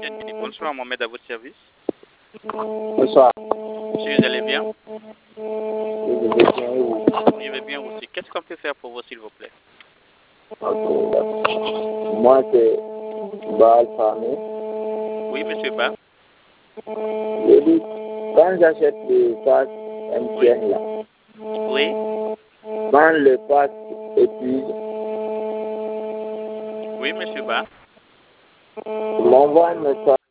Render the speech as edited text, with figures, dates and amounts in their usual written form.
Bonsoir, Mohamed, à votre service. Bonsoir. Monsieur, vous allez bien? Oui, je vais bien, et vous? Je vais bien aussi. Qu'est-ce qu'on peut faire pour vous, s'il vous plaît? Ok, d'accord. Moi, c'est Baal Famé. Oui, monsieur Ba. Je dis, quand j'achète le pass MTN là, Oui, quand le pass épuise, oui, monsieur Ba. il m'envoie un message